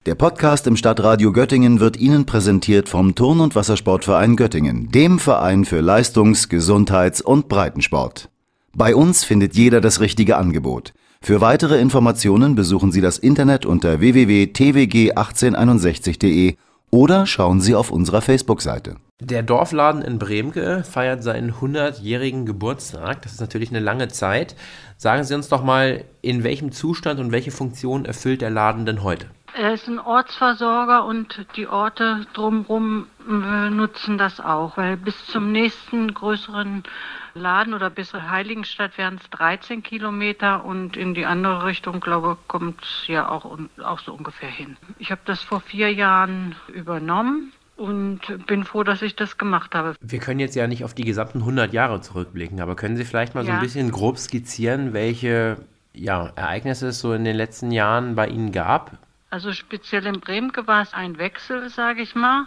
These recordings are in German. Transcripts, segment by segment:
Der Podcast im Stadtradio Göttingen wird Ihnen präsentiert vom Turn- und Wassersportverein Göttingen, dem Verein für Leistungs-, Gesundheits- und Breitensport. Bei uns findet jeder das richtige Angebot. Für weitere Informationen besuchen Sie das Internet unter www.twg1861.de oder schauen Sie auf unserer Facebook-Seite. Der Dorfladen in Bremke feiert seinen 100-jährigen Geburtstag. Das ist natürlich eine lange Zeit. Sagen Sie uns doch mal, in welchem Zustand und welche Funktion erfüllt der Laden denn heute? Er ist ein Ortsversorger und die Orte drumherum nutzen das auch, weil bis zum nächsten größeren Laden oder bis zur Heiligenstadt wären es 13 Kilometer und in die andere Richtung, glaube ich, kommt es ja auch so ungefähr hin. Ich habe das vor 4 Jahren übernommen und bin froh, dass ich das gemacht habe. Wir können jetzt ja nicht auf die gesamten 100 Jahre zurückblicken, aber können Sie vielleicht mal so ein bisschen grob skizzieren, welche Ereignisse es so in den letzten Jahren bei Ihnen gab? Also speziell in Bremke war es ein Wechsel, sage ich mal.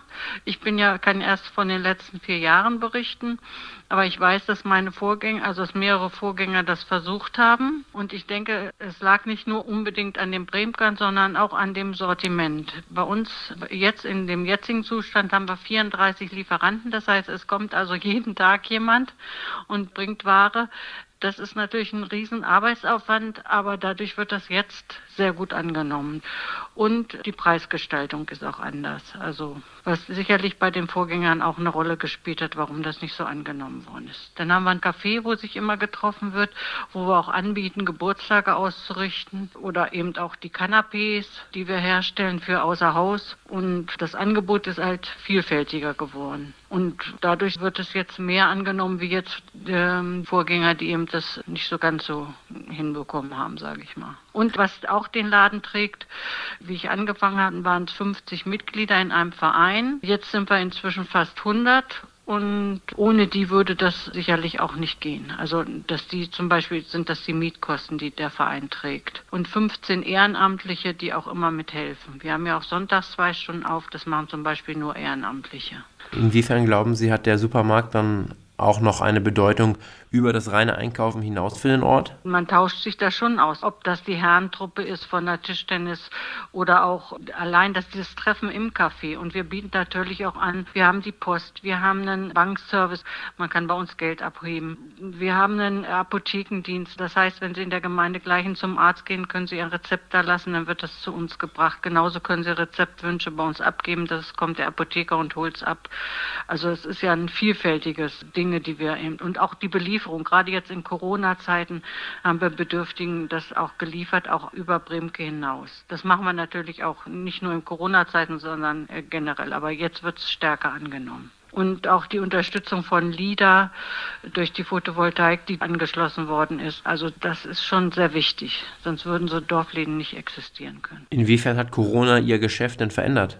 Kann erst von den letzten 4 Jahren berichten, aber ich weiß, dass dass mehrere Vorgänger das versucht haben. Und ich denke, es lag nicht nur unbedingt an den Bremkern, sondern auch an dem Sortiment. Bei uns jetzt in dem jetzigen Zustand haben wir 34 Lieferanten. Das heißt, es kommt also jeden Tag jemand und bringt Ware. Das ist natürlich ein riesen Arbeitsaufwand, aber dadurch wird das jetzt sehr gut angenommen. Und die Preisgestaltung ist auch anders. Also was sicherlich bei den Vorgängern auch eine Rolle gespielt hat, warum das nicht so angenommen worden ist. Dann haben wir ein Café, wo sich immer getroffen wird, wo wir auch anbieten, Geburtstage auszurichten oder eben auch die Kanapés, die wir herstellen für außer Haus. Und das Angebot ist halt vielfältiger geworden. Und dadurch wird es jetzt mehr angenommen wie jetzt Vorgänger, die eben das nicht so ganz so hinbekommen haben, sage ich mal. Und was auch den Laden trägt, wie ich angefangen hatte, waren es 50 Mitglieder in einem Verein. Jetzt sind wir inzwischen fast 100 und ohne die würde das sicherlich auch nicht gehen. Also dass die zum Beispiel sind das die Mietkosten, die der Verein trägt. Und 15 Ehrenamtliche, die auch immer mithelfen. Wir haben ja auch sonntags 2 Stunden auf, das machen zum Beispiel nur Ehrenamtliche. Inwiefern glauben Sie, hat der Supermarkt dann auch noch eine Bedeutung über das reine Einkaufen hinaus für den Ort? Man tauscht sich da schon aus, ob das die Herrentruppe ist von der Tischtennis oder auch allein dieses Treffen im Café. Und wir bieten natürlich auch an, wir haben die Post, wir haben einen Bankservice, man kann bei uns Geld abheben. Wir haben einen Apothekendienst, das heißt, wenn Sie in der Gemeinde gleich zum Arzt gehen, können Sie Ihr Rezept da lassen, dann wird das zu uns gebracht. Genauso können Sie Rezeptwünsche bei uns abgeben, das kommt der Apotheker und holt es ab. Also es ist ja ein vielfältiges Dinge, die wir eben, und auch die Belieferung, gerade jetzt in Corona-Zeiten haben wir Bedürftigen das auch geliefert, auch über Bremke hinaus. Das machen wir natürlich auch nicht nur in Corona-Zeiten, sondern generell, aber jetzt wird es stärker angenommen. Und auch die Unterstützung von LIDA durch die Photovoltaik, die angeschlossen worden ist. Also das ist schon sehr wichtig, sonst würden so Dorfläden nicht existieren können. Inwiefern hat Corona Ihr Geschäft denn verändert?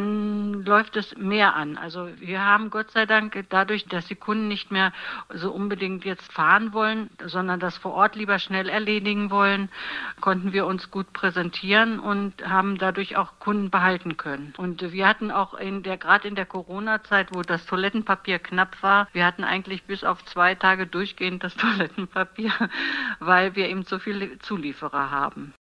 Man läuft es mehr an. Also wir haben Gott sei Dank dadurch, dass die Kunden nicht mehr so unbedingt jetzt fahren wollen, sondern das vor Ort lieber schnell erledigen wollen, konnten wir uns gut präsentieren und haben dadurch auch Kunden behalten können. Und wir hatten auch gerade in der Corona-Zeit, wo das Toilettenpapier knapp war. Wir hatten eigentlich bis auf 2 Tage durchgehend das Toilettenpapier, weil wir eben so viele Zulieferer haben.